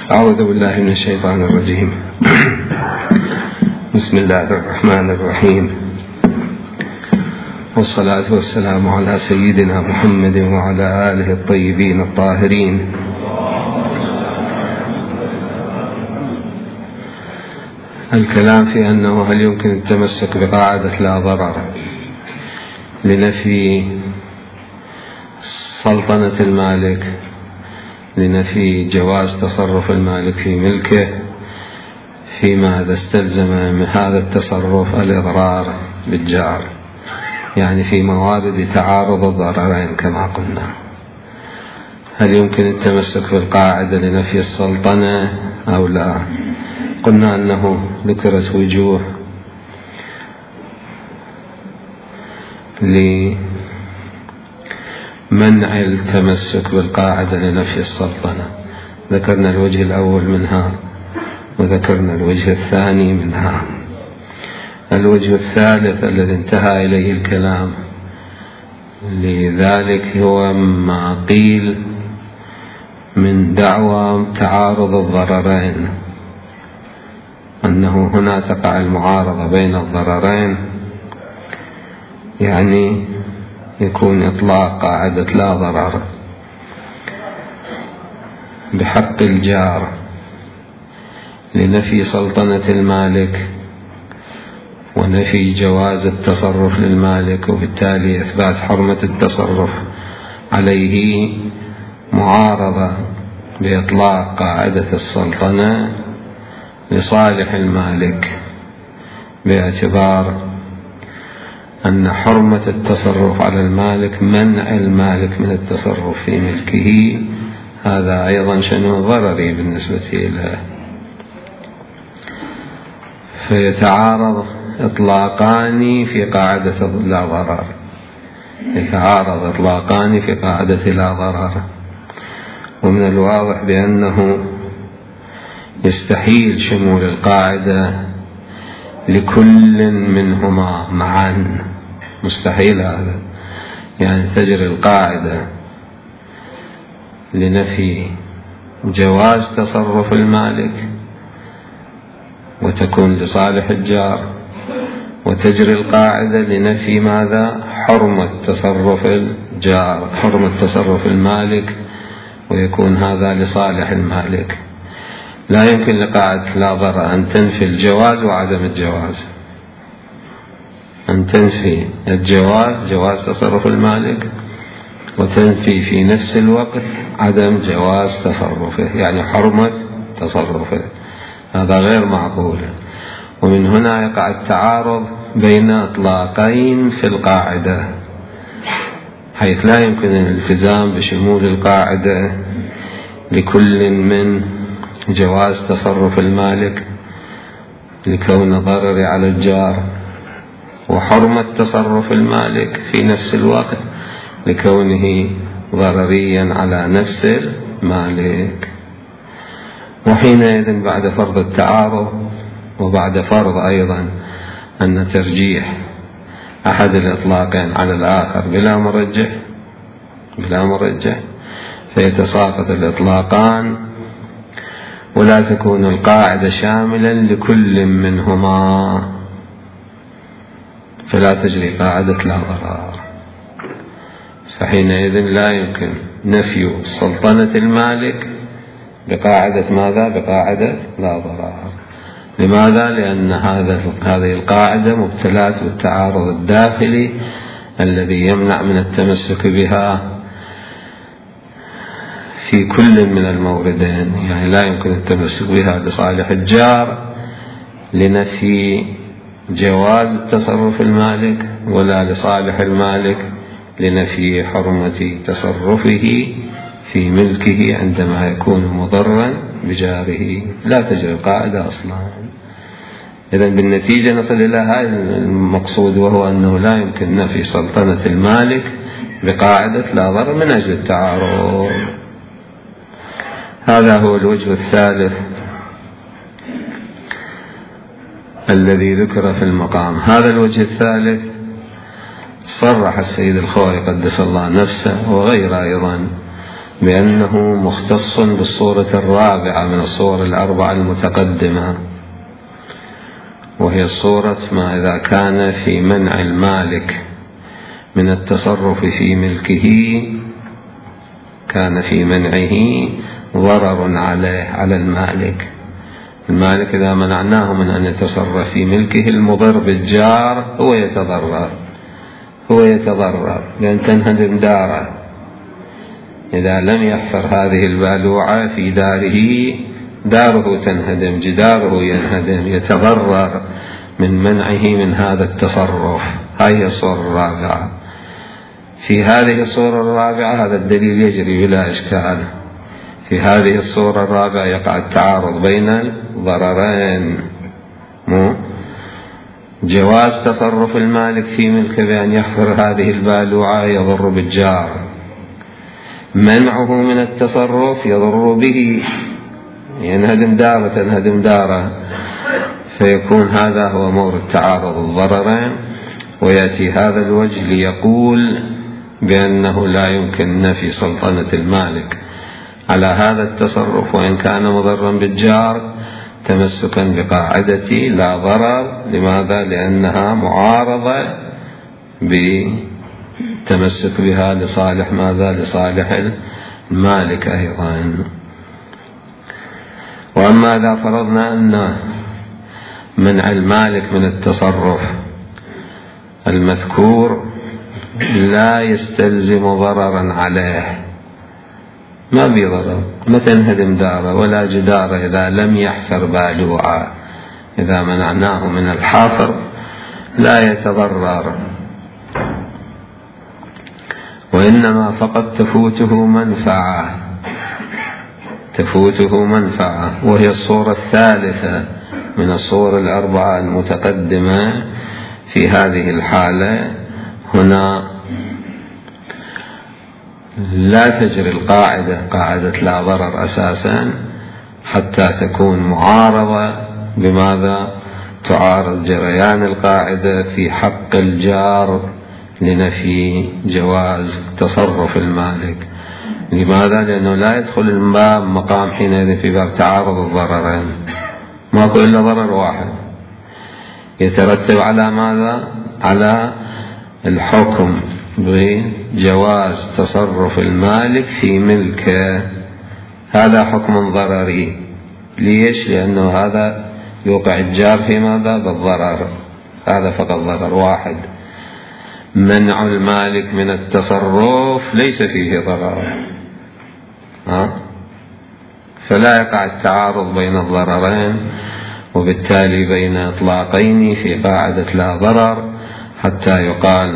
أعوذ بالله من الشيطان الرجيم. بسم الله الرحمن الرحيم، والصلاة والسلام على سيدنا محمد وعلى آله الطيبين الطاهرين. الكلام في أنه هل يمكن التمسك بقاعدة لا ضرر لنفي سلطنة المالك، لنفي جواز تصرف المالك في ملكه، فيما إذا استلزم من هذا التصرف الإضرار بالجار، يعني في موارد تعارض الضررين كما قلنا. هل يمكن التمسك بالقاعدة لنفي السلطنة أو لا؟ قلنا أنه ذكرت وجوه لمنع التمسك بالقاعدة لنفي السلطنة. ذكرنا الوجه الأول منها وذكرنا الوجه الثاني منها. الوجه الثالث الذي انتهى إليه الكلام لذلك هو ما قيل من دعوى تعارض الضررين، أنه هنا تقع المعارضة بين الضررين، يعني يكون إطلاق قاعدة لا ضرر بحق الجار لنفي سلطنة المالك ونفي جواز التصرف للمالك، وبالتالي إثبات حرمة التصرف عليه، معارضة بإطلاق قاعدة السلطنة لصالح المالك، باعتبار أن حرمة التصرف على المالك منع المالك من التصرف في ملكه، هذا أيضا شأن ضرري بالنسبة له. فيتعارض إطلاقان في قاعدة لا ضرر، يتعارض إطلاقان في قاعدة لا ضرر. ومن الواضح بأنه يستحيل شمول القاعدة لكل منهما معا، مستحيل هذا. يعني تجري القاعدة لنفي جواز تصرف المالك وتكون لصالح الجار، وتجري القاعدة لنفي ماذا؟ حرمة تصرف الجار، حرمة تصرف المالك، ويكون هذا لصالح المالك. لا يمكن لقاعدة لا ضرر أن تنفي الجواز وعدم الجواز، أن تنفي الجواز، جواز تصرف المالك، وتنفي في نفس الوقت عدم جواز تصرفه، يعني حرمة تصرفه. هذا غير معقول. ومن هنا يقع التعارض بين إطلاقين في القاعدة، حيث لا يمكن الالتزام بشمول القاعدة لكل من جواز تصرف المالك لكون ضرر على الجار، وحرمة تصرف المالك في نفس الوقت لكونه ضرريا على نفس المالك. وحينئذ بعد فرض التعارض وبعد فرض أيضا أن ترجيح أحد الإطلاقين على الآخر بلا مرجح فيتساقط الإطلاقان، ولا تكون القاعدة شاملا لكل منهما، فلا تجري قاعدة لا ضرر. فحينئذ لا يمكن نفي سلطنة المالك بقاعدة ماذا؟ بقاعدة لا ضرر. لماذا؟ لأن هذه القاعدة مبتلات بالتعارض الداخلي الذي يمنع من التمسك بها في كل من الموردين. يعني لا يمكن التمسك بها لصالح الجار لنفي جواز تصرف المالك، ولا لصالح المالك لنفي حرمة تصرفه في ملكه عندما يكون مضرا بجاره. لا تجري القاعدة أصلا. إذن بالنتيجة نصل إلى هذا المقصود، وهو أنه لا يمكن نفي سلطنة المالك بقاعدة لا ضرر من أجل التعارض. هذا هو الوجه الثالث الذي ذكر في المقام. هذا الوجه الثالث صرح السيد الخوئي قدس الله نفسه وغيره أيضا بأنه مختص بالصورة الرابعة من الصور الأربعة المتقدمة، وهي الصورة ما إذا كان في منع المالك من التصرف في ملكه كان في منعه ضرر على المالك إذا منعناه من أن يتصرف في ملكه المضر بالجار هو يتضرر لأن تنهدم داره. إذا لم يحفر هذه البالوعة في داره تنهدم، جداره ينهدم، يتضرر من منعه من هذا التصرف. هذه الصورة الرابعة. في هذه الصورة الرابعة هذا الدليل يجري بلا إشكال. في هذه الصورة الرابعة يقع التعارض بين الضررين، جواز تصرف المالك في ملكه بأن يحفر هذه البالوعة يضر بالجار، منعه من التصرف يضر به، ينهدم داره تنهدم داره، فيكون هذا هو مورد تعارض الضررين. ويأتي هذا الوجه ليقول بأنه لا يمكن نفي سلطنة المالك على هذا التصرف وإن كان مضرا بالجار، تمسكا بقاعدة لا ضرر. لماذا؟ لأنها معارضة بتمسك بها لصالح ماذا؟ لصالح المالك أيضا. وأما إذا فرضنا أن منع المالك من التصرف المذكور لا يستلزم ضررا عليه، ما بضرر، ما تنهدم داره ولا جداره إذا لم يحفر بالوعة، إذا منعناه من الحفر لا يتضرر، وإنما فقط تفوته منفعة، وهي الصورة الثالثة من الصور الأربعة المتقدمة. في هذه الحالة هنا لا تجري قاعدة لا ضرر أساسا حتى تكون معارضة بماذا؟ تعارض جريان القاعدة في حق الجار لنفي جواز تصرف المالك. لماذا؟ لأنه لا يدخل الباب مقام حينئذ في باب تعارض الضررين، ماكو إلا ضرر واحد يترتب على ماذا؟ على الحكم بجواز تصرف المالك في ملكه. هذا حكم ضرري. ليش؟ لأنه هذا يوقع الجار في ماذا؟ بالضرر. هذا فقط ضرر واحد. منع المالك من التصرف ليس فيه ضرر، فلا يقع التعارض بين الضررين، وبالتالي بين إطلاقين في قاعدة لا ضرر حتى يقال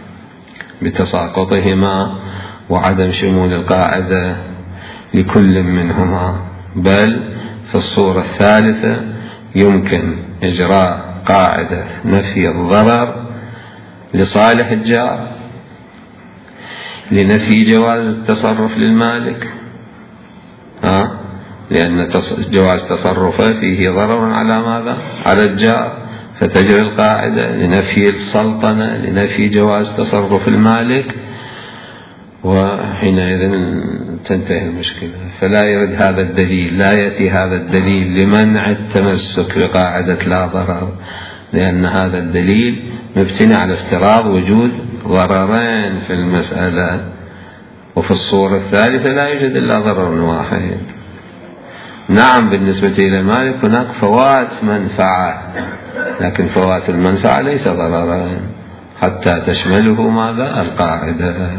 بتساقطهما وعدم شمول القاعدة لكل منهما. بل في الصورة الثالثة يمكن إجراء قاعدة نفي الضرر لصالح الجار لنفي جواز التصرف للمالك، لأن جواز تصرفه فيه ضرر على ماذا؟ على الجار، فتجري القاعدة لنفي السلطنة لنفي جواز تصرف المالك، وحينئذ تنتهي المشكلة. فلا يرد هذا الدليل، لا يأتي هذا الدليل لمنع التمسك بقاعدة لا ضرر، لأن هذا الدليل مبتني على افتراض وجود ضررين في المسألة، وفي الصورة الثالثة لا يوجد إلا ضرر واحد. نعم بالنسبة إلى المالك هناك فوات منفعة، لكن فوات المنفعة ليس ضررا حتى تشمله ماذا؟ القاعدة.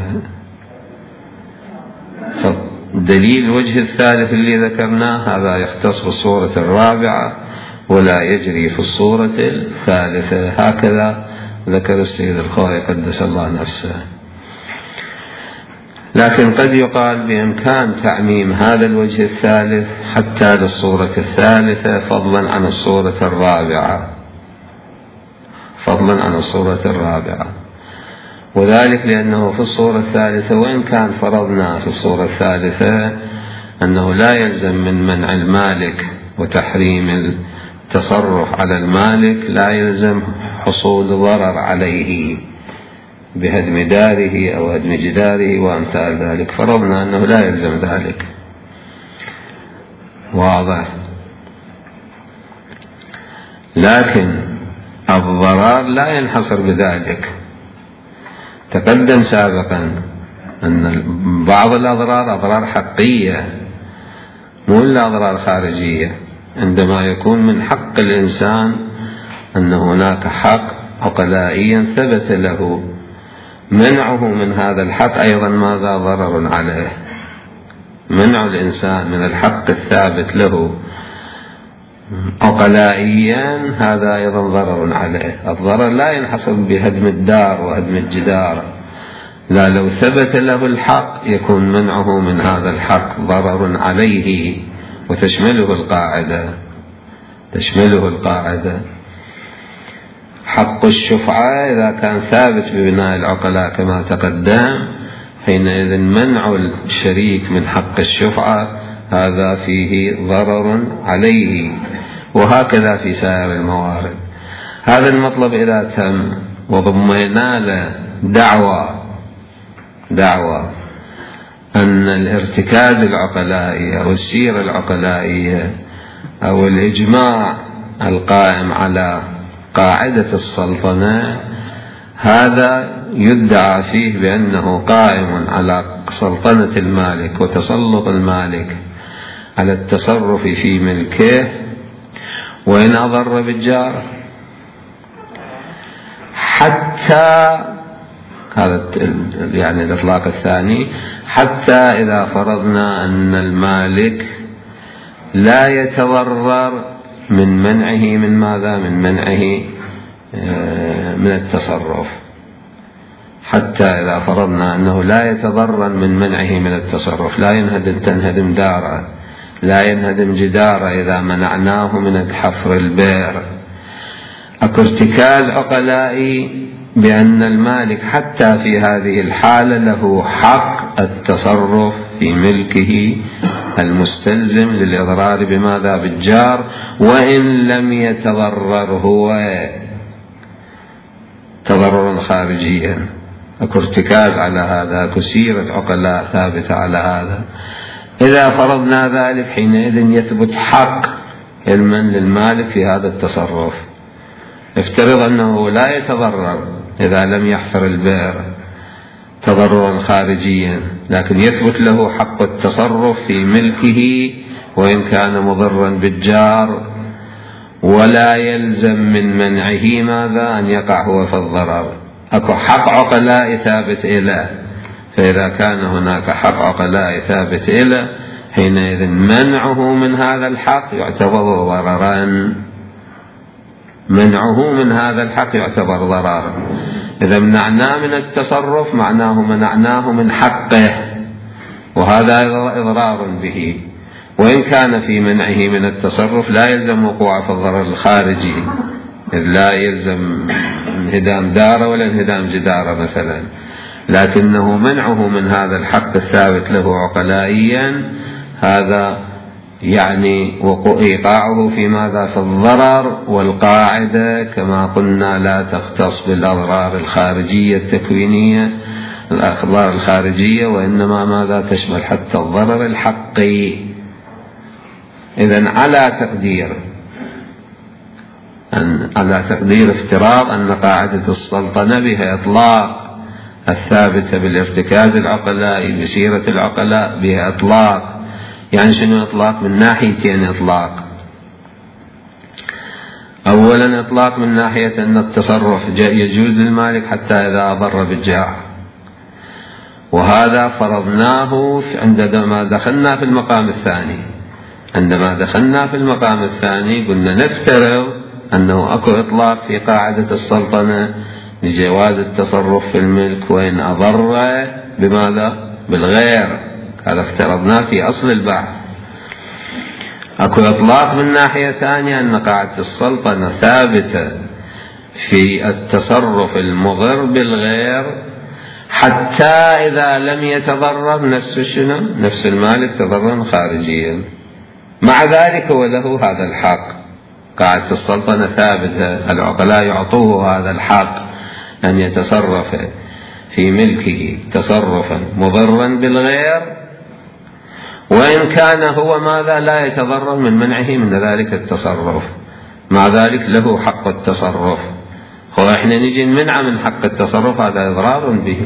فدليل الوجه الثالث اللي ذكرناه هذا يختص بالصورة الرابعة ولا يجري في الصورة الثالثة. هكذا ذكر السيد الخوئي قدس الله نفسه. لكن قد يقال بإمكان تعميم هذا الوجه الثالث حتى للصورة الثالثة فضلا عن الصورة الرابعة، وذلك لأنه في الصورة الثالثة وإن كان فرضنا في الصورة الثالثة أنه لا يلزم من منع المالك وتحريم التصرف على المالك لا يلزم حصول ضرر عليه بهدم داره أو هدم جداره وأمثال ذلك، فرضنا أنه لا يلزم ذلك. واضح. لكن الضرر لا ينحصر بذلك. تقدم سابقا أن بعض الأضرار أضرار حقية مو إلا أضرار خارجية، عندما يكون من حق الإنسان أن هناك حق عقلائيا ثبت له منعه من هذا الحق أيضا ماذا ضرر عليه. منع الإنسان من الحق الثابت له عقلائيا هذا أيضا ضرر عليه. الضرر لا ينحصر بهدم الدار وهدم الجدار، لا، لو ثبت له الحق يكون منعه من هذا الحق ضرر عليه. وتشمله القاعدة حق الشفعة إذا كان ثابت ببناء العقلاء كما تقدم، حينئذ منع الشريك من حق الشفعة هذا فيه ضرر عليه، وهكذا في سائر الموارد. هذا المطلب إذا تم وضمنا له دعوة أن الارتكاز العقلائي أو السيرة العقلائية أو الإجماع القائم على قاعدة السلطنة هذا يدعى فيه بأنه قائم على سلطنة المالك وتسلط المالك على التصرف في ملكه وإن أضر بالجار، حتى هذا يعني الإطلاق الثاني، حتى إذا فرضنا أن المالك لا يتضرر من منعه من ماذا؟ من منعه من التصرف. حتى إذا فرضنا أنه لا يتضرر من منعه من التصرف، لا تنهدم داره، لا ينهدم جداره إذا منعناه من حفر البئر. أكو ارتكاز عقلائي بأن المالك حتى في هذه الحالة له حق التصرف في ملكه المستلزم للإضرار بماذا؟ بالجار، وإن لم يتضرر هو تضررا خارجيا. أكو ارتكاز على هذا، أكو سيرة عقلاء ثابتة على هذا. إذا فرضنا ذلك حينئذ يثبت حق علما للمالك في هذا التصرف. افترض أنه لا يتضرر إذا لم يحفر البئر تضررا خارجيا، لكن يثبت له حق التصرف في ملكه وإن كان مضرا بالجار، ولا يلزم من منعه ماذا؟ أن يقع هو في الضرر. أكو حق عقلاء ثابت إله، فإذا كان هناك حق عقلاء ثابت إله حينئذ منعه من هذا الحق يعتبر ضررا. منعه من هذا الحق يعتبر ضررا. إذا منعناه من التصرف معناه منعناه من حقه، وهذا إضرار به. وإن كان في منعه من التصرف لا يلزم وقوع في الضرر الخارجي، إذ لا يلزم انهدام داره ولا انهدام جداره مثلا، لكنه منعه من هذا الحق الثابت له عقلائيا هذا يعني إيقاعه في ماذا؟ في الضرر. والقاعدة كما قلنا لا تختص بالأضرار الخارجية التكوينية، الأضرار الخارجية، وإنما ماذا؟ تشمل حتى الضرر الحقي. إذن على تقدير افتراض أن قاعدة السلطنة بها إطلاق الثابتة بالارتكاز العقلائي بسيرة العقلاء، بها إطلاق. يعني شنو إطلاق؟ من ناحيتين إطلاق. أولا إطلاق من ناحية أن التصرف يجوز للمالك حتى إذا أضر بالجار، وهذا فرضناه عندما دخلنا في المقام الثاني. عندما دخلنا في المقام الثاني قلنا نفترض أنه أكو إطلاق في قاعدة السلطنة لجواز التصرف في الملك وإن أضر بماذا؟ بالغير. هذا افترضناه في أصل البحث. أكو إطلاق من ناحية ثانية أن قاعدة السلطنة ثابتة في التصرف المضر بالغير حتى إذا لم يتضرر نفس المالك تضررا خارجيا. مع ذلك وله هذا الحق. قاعدة السلطنة ثابتة، العقلاء يعطوه هذا الحق أن يتصرف في ملكه تصرفا مضرا بالغير، وإن كان هو ماذا لا يتضرر من منعه من ذلك التصرف، مع ذلك له حق التصرف. وإحنا نجي نمنع من حق التصرف، هذا إضرار به.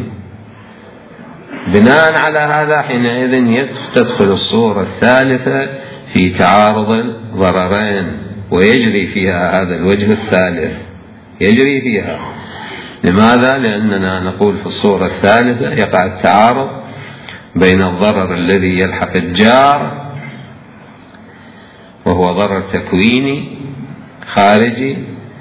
بناء على هذا حينئذ تدخل الصورة الثالثة في تعارض الضررين، ويجري فيها هذا الوجه الثالث، يجري فيها. لماذا؟ لأننا نقول في الصورة الثالثة يقع التعارض بين الضرر الذي يلحق الجار وهو ضرر تكويني خارجي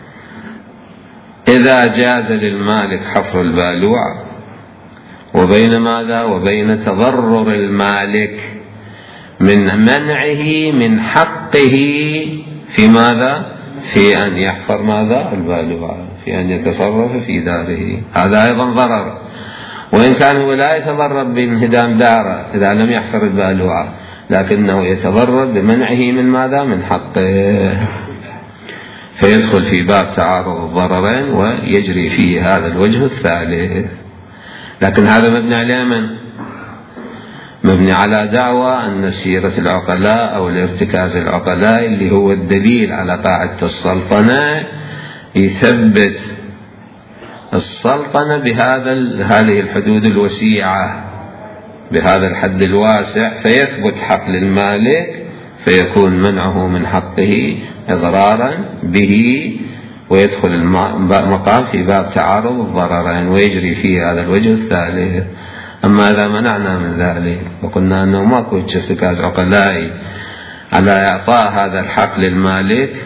إذا جاز للمالك حفر البالوع، وبين ماذا؟ وبين تضرر المالك من منعه من حقه في ماذا؟ في أن يحفر ماذا؟ البالوع، في أن يتصرف في داره. هذا أيضا ضرر، وإن كان هو لا يتضرر بانهدام داره إذا لم يحفر البالوع، لكنه يتضرر بمنعه من ماذا؟ من حقه. فيدخل في باب تعارض الضررين ويجري فيه هذا الوجه الثالث. لكن هذا مبني على من؟ مبني على دعوى أن سيرة العقلاء أو الارتكاز العقلاء اللي هو الدليل على قاعدة السلطنة يثبت السلطنة هذه الحدود الوسيعة، بهذا الحد الواسع، فيثبت حق للمالك، فيكون منعه من حقه إضرارا به، ويدخل المقام في باب تعارض الضررين ويجري فيه هذا الوجه الثالث. أما إذا منعنا من ذلك وقلنا أنه ماكو ارتكاز عقلائي على إعطاء هذا الحق للمالك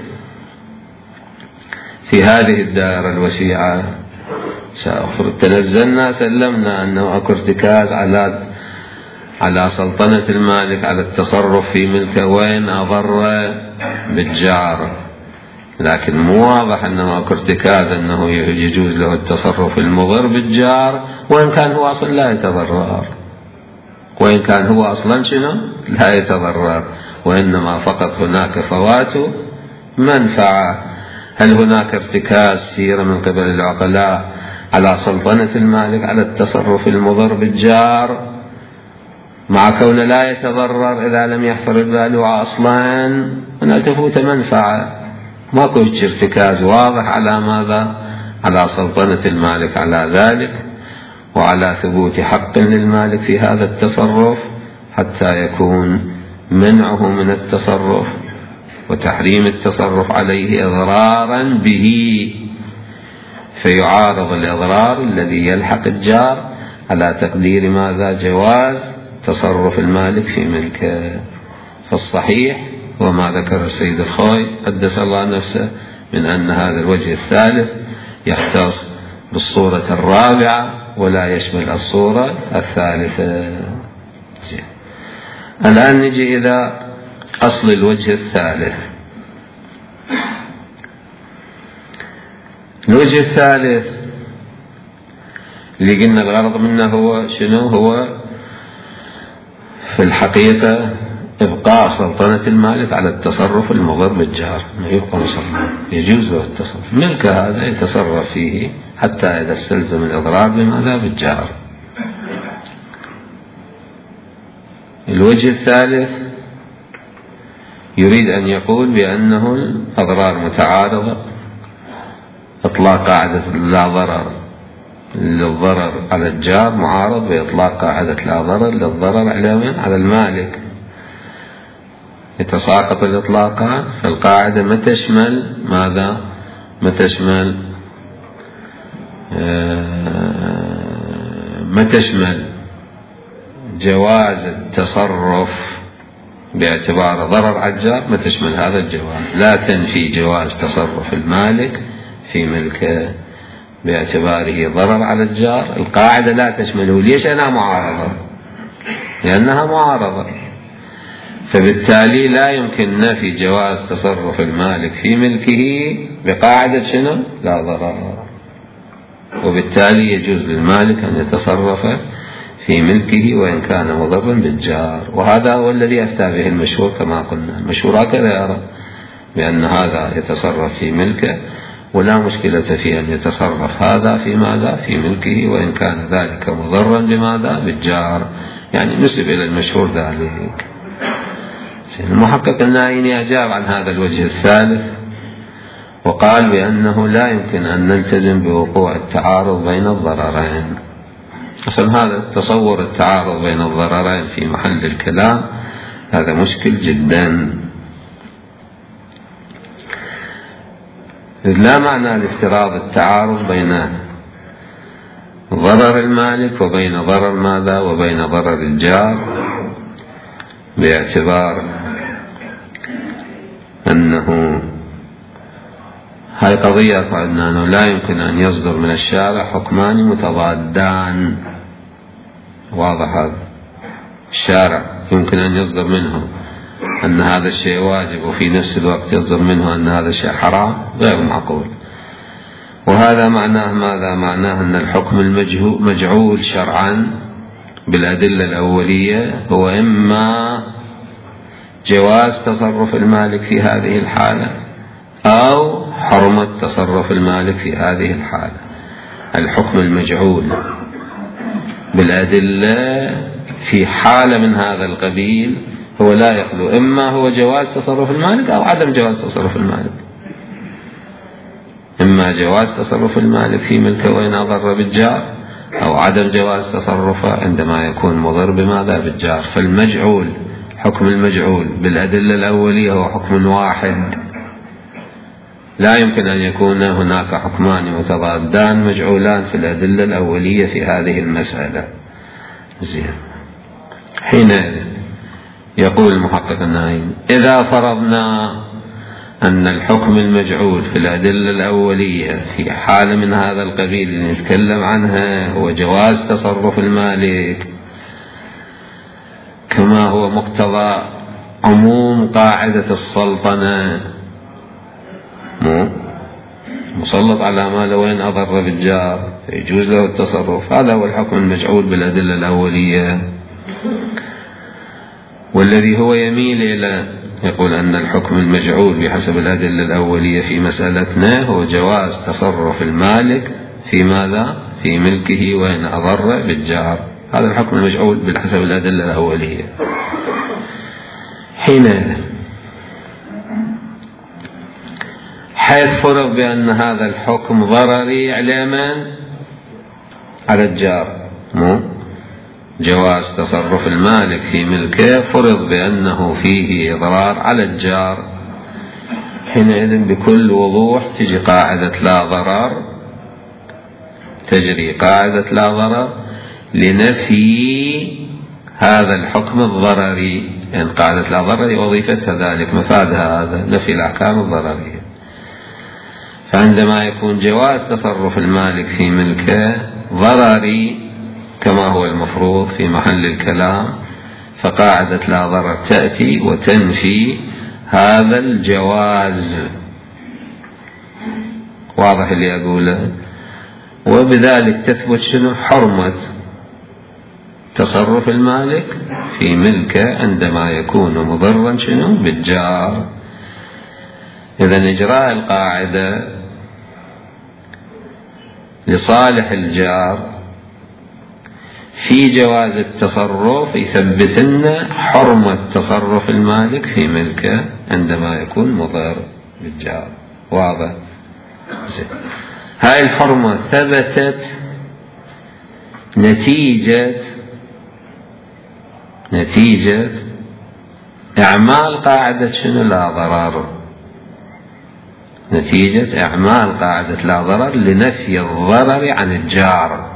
في هذه الدائرة الوسيعة، تنزلنا سلمنا أنه أكو ارتكاز على سلطنة المالك على التصرف في ملكه وين أضر بالجار، لكن مو واضح أنه أكو ارتكاز أنه يجوز له التصرف المضر بالجار، وإن كان هو أصلا لا يتضرر، وإن كان هو أصلا شنو لا يتضرر، وإنما فقط هناك فوات منفعة. هل هناك ارتكاز سيرة من قبل العقلاء على سلطنة المالك على التصرف المضر بالجار مع كونه لا يتضرر إذا لم يحفر البالوع أصلا؟ هنا تفوت منفعة، ماكو ارتكاز واضح على ماذا؟ على سلطنة المالك على ذلك، وعلى ثبوت حق للمالك في هذا التصرف حتى يكون منعه من التصرف وتحريم التصرف عليه إضرارا به، فيعارض الإضرار الذي يلحق الجار على تقدير ماذا؟ جواز تصرف المالك في ملكه. فالصحيح وما ذكر السيد الخوي قدس الله نفسه من أن هذا الوجه الثالث يختص بالصورة الرابعة ولا يشمل الصورة الثالثة. الآن نجي إلى أصل الوجه الثالث. الوجه الثالث اللي قلنا الغرض منه هو شنو؟ هو في الحقيقة إبقاء سلطنة المالك على التصرف المضر بالجار، ما يبقى مسلم، يجوز له التصرف، ملك هذا يتصرف فيه حتى إذا استلزم الإضرار بماذا؟ بالجار. الوجه الثالث يريد أن يقول بأنه الأضرار متعارضة، إطلاق قاعدة لا ضرر للضرر على الجار معارض بإطلاق قاعدة لا ضرر للضرر على المالك، يتساقط الإطلاقان. فالقاعدة ما تشمل ماذا؟ ما تشمل جواز التصرف باعتبار ضرر على الجار، ما تشمل هذا الجواز، لا تنفي جواز تصرف المالك في ملكه باعتباره ضرر على الجار. القاعدة لا تشمله. ليش أنا معارضة؟ لأنها معارضة، فبالتالي لا يمكن نفي جواز تصرف المالك في ملكه بقاعدة شنو؟ لا ضرر، وبالتالي يجوز للمالك أن يتصرف في ملكه وإن كان مضرا بالجار. وهذا هو الذي أفتى به المشهور كما قلنا. المشهور هكذا يرى بأن هذا يتصرف في ملكه ولا مشكلة في أن يتصرف هذا في ماذا؟ في ملكه، وإن كان ذلك مضرا بماذا؟ بالجار، يعني نسب إلى المشهور ذلك. المحقق النائيني أجاب عن هذا الوجه الثالث وقال بأنه لا يمكن أن نلتزم بوقوع التعارض بين الضررين. أصلا هذا تصور التعارض بين الضررين في محل الكلام هذا مشكل جدا، لا معنى لافتراض التعارض بين ضرر المالك وبين ضرر ماذا؟ وبين ضرر الجار، باعتبار أنه هاي قضية قلنا أنه لا يمكن أن يصدر من الشارع حكمان متضادان. واضح هذا؟ الشارع يمكن أن يصدر منه أن هذا الشيء واجب وفي نفس الوقت يصدر منه أن هذا الشيء حرام، غير معقول. وهذا معناه ماذا؟ معناه أن الحكم المجعول شرعا بالأدلة الأولية هو إما جواز تصرف المالك في هذه الحالة أو حرمة تصرف المالك في هذه الحالة. الحكم المجعول بالأدلة في حالة من هذا القبيل هو لا يخلو إما هو جواز تصرف المالك أو عدم جواز تصرف المالك. إما جواز تصرف المالك في ملكه وإن أضر بالجار، أو عدم جواز تصرفه عندما يكون مضر بماذا؟ بالجار. فالمجعول، حكم المجعول بالأدلة الأولية هو حكم واحد، لا يمكن أن يكون هناك حكمان متضادان مجعولان في الأدلة الأولية في هذه المسألة. زين. حينئذ يقول المحقق النائيني: إذا فرضنا أن الحكم المجعول في الأدلة الأولية في حالة من هذا القبيل اللي نتكلم عنها هو جواز تصرف المالك كما هو مقتضى عموم قاعدة السلطنة، مسلط على ماله وين أضر بالجار يجوز له التصرف، هذا هو الحكم المجعول بالأدلة الأولية. والذي هو يميل إلى يقول أن الحكم المجعول بحسب الأدلة الأولية في مسألتنا هو جواز تصرف المالك في ماذا؟ في ملكه وإن أضر بالجار، هذا الحكم المجعول بحسب الأدلة الأولية. حيث فرض بأن هذا الحكم ضرري على من؟ على الجار، جواز تصرف المالك في ملكه فرض بأنه فيه إضرار على الجار. حينئذ بكل وضوح تجري قاعدة لا ضرر لنفي هذا الحكم الضرري، يعني قاعدة لا ضرر وظيفتها ذلك، مفادها هذا نفي الأحكام الضررية. فعندما يكون جواز تصرف المالك في ملكه ضرري كما هو المفروض في محل الكلام، فقاعدة لا ضرر تأتي وتنفي هذا الجواز. واضح اللي أقوله؟ وبذلك تثبت شنو؟ حرمة تصرف المالك في ملكه عندما يكون مضرا شنو؟ بالجار. إذن إجراء القاعدة لصالح الجار في جواز التصرف يثبت لنا حرمة تصرف المالك في ملكه عندما يكون مضر بالجار. واضح؟ هاي الحرمة ثبتت نتيجة إعمال قاعدة شنو؟ لا ضرر. نتيجة إعمال قاعدة لا ضرر لنفي الضرر عن الجار،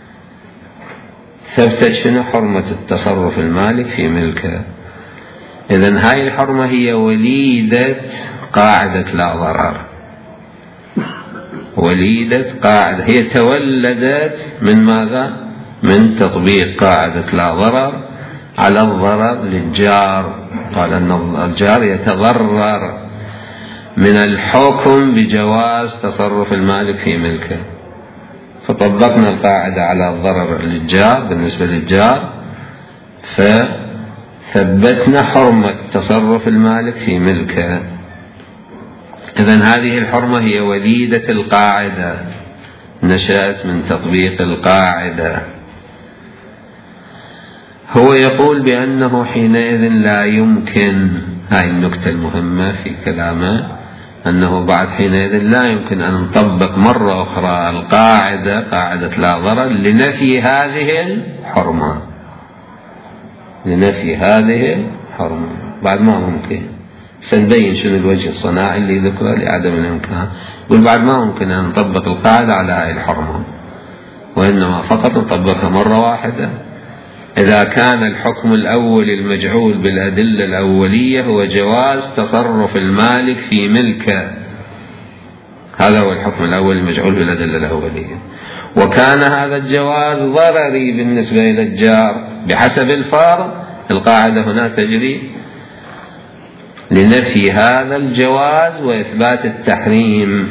ثبتت شنو؟ حرمة التصرف المالك في ملكه. إذن هاي الحرمة هي وليدة قاعدة لا ضرر، وليدة قاعدة، هي تولدت من ماذا؟ من تطبيق قاعدة لا ضرر على الضرر للجار. قال أن الجار يتضرر من الحكم بجواز تصرف المالك في ملكه، فطبقنا القاعدة على الضرر للجار بالنسبة للجار، فثبتنا حرمة تصرف المالك في ملكه. إذن هذه الحرمة هي وليدة القاعدة، نشأت من تطبيق القاعدة. هو يقول بأنه حينئذ لا يمكن، هاي النكتة المهمة في كلامه، أنه بعد حينئذ لا يمكن أن نطبق مرة أخرى القاعدة، قاعدة لا ضرر، لنفي هذه الحرمة، لنفي هذه الحرمة. بعد ما ممكن، سنبين شنو الوجه الصناعي اللي ذكره لعدم الإمكان. يقول بعد ما ممكن أن نطبق القاعدة على هذه الحرمة، وإنما فقط نطبقها مرة واحدة إذا كان الحكم الأول المجعول بالأدلة الأولية هو جواز تصرف المالك في ملكه، هذا هو الحكم الأول المجعول بالأدلة الأولية، وكان هذا الجواز ضرري بالنسبة إلى الجار بحسب الفرض، القاعدة هنا تجري لنفي هذا الجواز وإثبات التحريم.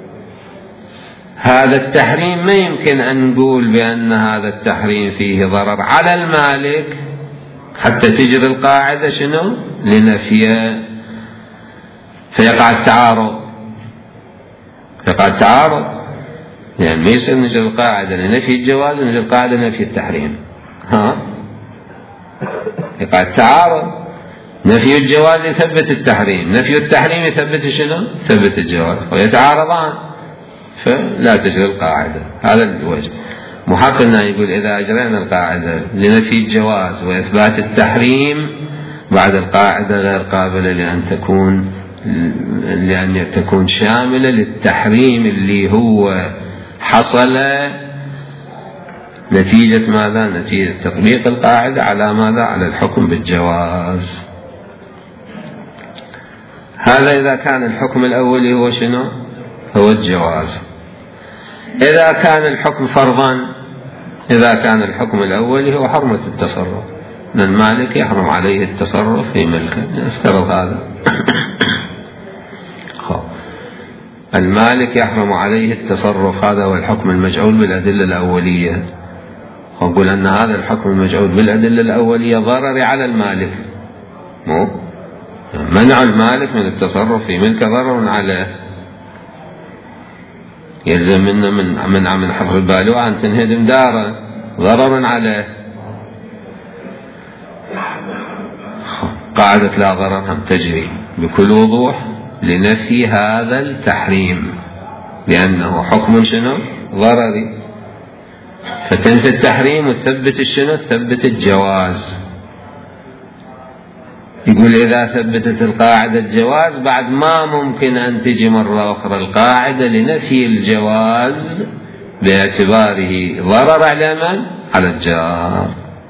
هذا التحريم ما يمكن أن نقول بأن هذا التحريم فيه ضرر على المالك حتى تجري القاعدة شنو؟ لنفيه، فيقع التعارض، يقع التعارض، يعني ما يصير نجري القاعدة لنفي الجواز ونجري القاعدة لنفي التحريم، يقع التعارض. نفي الجواز يثبت التحريم، نفي التحريم يثبت شنو؟ يثبت الجواز، ويتعارضان، فلا تجري القاعدة. هذا الوجه. محققنا يقول إذا أجرينا القاعدة لنفي الجواز وإثبات التحريم بعد القاعدة غير قابلة لأن تكون شاملة للتحريم اللي هو حصل نتيجة ماذا؟ نتيجة تطبيق القاعدة على ماذا؟ على الحكم بالجواز. هذا إذا كان الحكم الأولي هو شنو؟ هو الجواز. إذا كان الحكم فرضا، إذا كان الحكم الأولي هو حرمة التصرف، أن المالك يحرم عليه التصرف في ملكه، نفترض هذا المالك يحرم عليه التصرف، هذا هو الحكم المجعول بالأدلة الأولية. أقول أن هذا الحكم المجعول بالأدلة الأولية ضرر على المالك، منع المالك من التصرف في ملكه ضرر عليه، يلزم منا من حفر البالوعة أن تنهدم داره، ضرر عليه. قاعدة لا ضرر هم تجري بكل وضوح لنفي هذا التحريم، لأنه حكم شنو؟ ضرري، فتنفي التحريم وتثبت الشنو؟ تثبت الجواز. يقول إذا ثبتت القاعدة الجواز بعد ما ممكن أن تجي مرة أخرى القاعدة لنفي الجواز باعتباره ضرر على من؟ على الجار،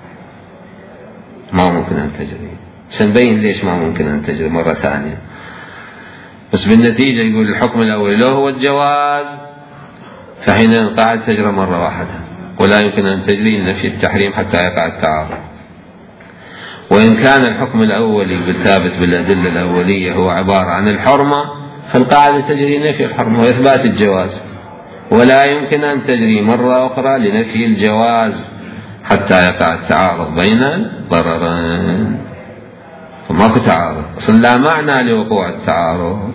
ما ممكن أن تجري. سنبين ليش ما ممكن أن تجري مرة ثانية، بس بالنتيجة يقول الحكم الأول لو هو الجواز فحين القاعدة تجري مرة واحدة، ولا يمكن أن تجري لنفي التحريم حتى يقع التعارض. وإن كان الحكم الأولي بالثابت بالأدلة الأولية هو عبارة عن الحرمة، فالقاعدة تجري لنفي الحرمة وإثبات الجواز، ولا يمكن أن تجري مرة أخرى لنفي الجواز حتى يقع التعارض بين الضررين. فماكو تعارض أصلا، لا معنى لوقوع التعارض.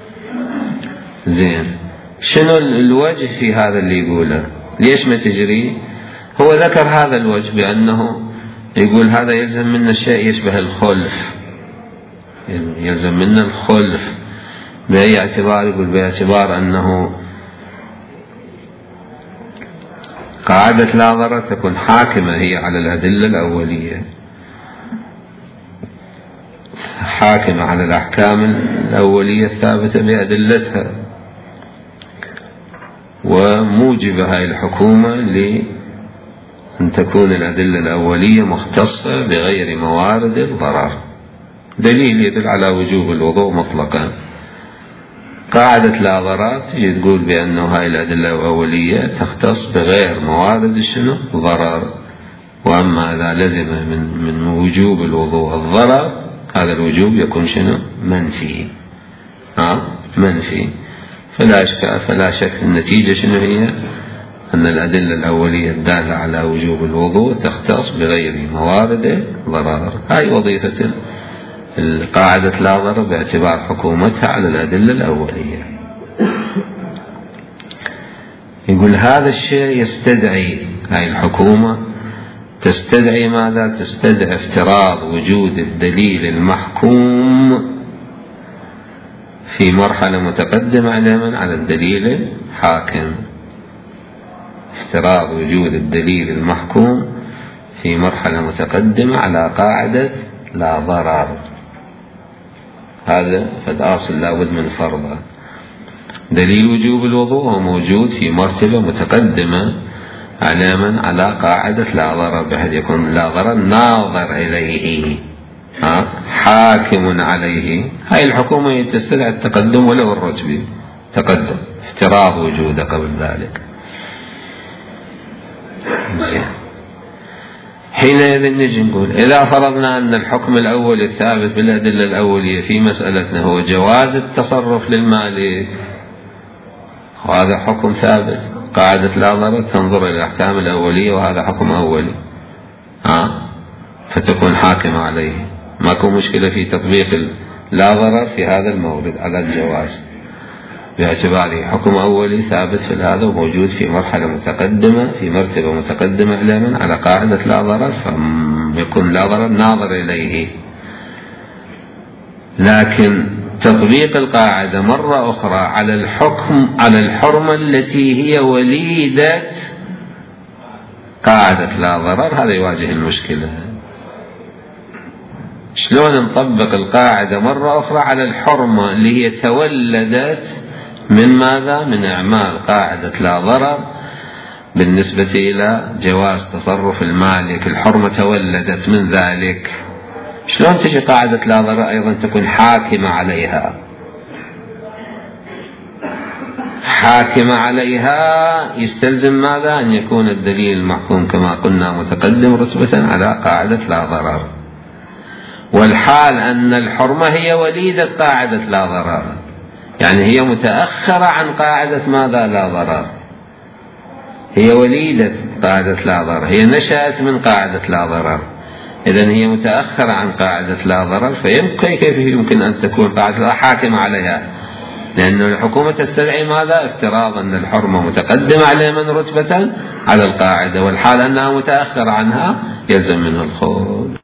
زين، شنو الوجه في هذا اللي يقوله؟ ليش ما تجري؟ هو ذكر هذا الوجه بأنه يقول هذا يلزم منا شيء يشبه الخلف، يلزم منا الخلف بأي اعتبار؟ يقول باعتبار أنه قاعدة لا ضرر تكون حاكمة هي على الأدلة الأولية، حاكمة على الأحكام الأولية الثابتة بأدلتها، وموجبة هاي الحكومة أن تكون الأدلة الأولية مختصة بغير موارد الضرر. دليل يدل على وجوب الوضوء مطلقا. قاعدة لا ضرر تجي تقول بأنه هاي الأدلة الأولية تختص بغير موارد شنو؟ ضرر. وأما إذا لزم من وجوب الوضوء الضرر، هذا الوجوب يكون شنو؟ منفي. منفي. فلا شك النتيجة شنو هي؟ أن الأدلة الأولية الدالة على وجوب الوضوء تختص بغير موارد ضرر. هاي وظيفة قاعدة لا ضرر باعتبار حكومتها على الأدلة الأولية. يقول هذا الشيء يستدعي، هاي الحكومة تستدعي ماذا؟ تستدعي افتراض وجود الدليل المحكوم في مرحلة متقدمة على الدليل الحاكم. افتراض وجود الدليل المحكوم في مرحلة متقدمة على قاعدة لا ضرر. هذا فد أصل لابد من فرضه. دليل وجوب الوضوء هو موجود في مرتبة متقدمة على قاعدة لا ضرر، بحيث يكون لا ضرر ناظر إليه حاكم عليه. هاي الحكومة تستدعي التقدم ولو الرتبي تقدم، افتراض وجوده قبل ذلك. حينئذ نجي نقول إذا فرضنا أن الحكم الأول الثابت بالأدلة الأولية في مسألتنا هو جواز التصرف للمالك، وهذا حكم ثابت، قاعدة لا ضرر تنظر إلى الأحكام الأولية وهذا حكم أولي فتكون حاكمة عليه. ماكو مشكلة في تطبيق لا ضرر في هذا المورد على الجواز باعتباره حكم أولي ثابت في هذا وموجود في مرحلة متقدمة في مرتبة متقدمة على قاعدة لا ضرر، فيكون لا ضرر ناظر إليه. لكن تطبيق القاعدة مرة أخرى على الحرمة التي هي وليدة قاعدة لا ضرر، هذا يواجه المشكلة. شلون نطبق القاعدة مرة أخرى على الحرمة اللي هي تولدت من ماذا؟ من إعمال قاعدة لا ضرر بالنسبة إلى جواز تصرف المالك. الحرمة تولدت من ذلك، شلون تجي قاعدة لا ضرر أيضا تكون حاكمة عليها؟ حاكمة عليها يستلزم ماذا؟ أن يكون الدليل المحكوم كما قلنا متقدم رتبة على قاعدة لا ضرر، والحال أن الحرمة هي وليدة قاعدة لا ضرر، يعني هي متأخرة عن قاعدة ماذا؟ لا ضرر. هي وليدة قاعدة لا ضرر، هي نشأت من قاعدة لا ضرر، إذن هي متأخرة عن قاعدة لا ضرر. كيف يمكن أن تكون قاعدة لا حاكمة عليها؟ لأن الحكومة تستدعي ماذا؟ افتراض أن الحرمة متقدمة عليها من رتبة على القاعدة، والحال أنها متأخرة عنها يلزم منه الخروج.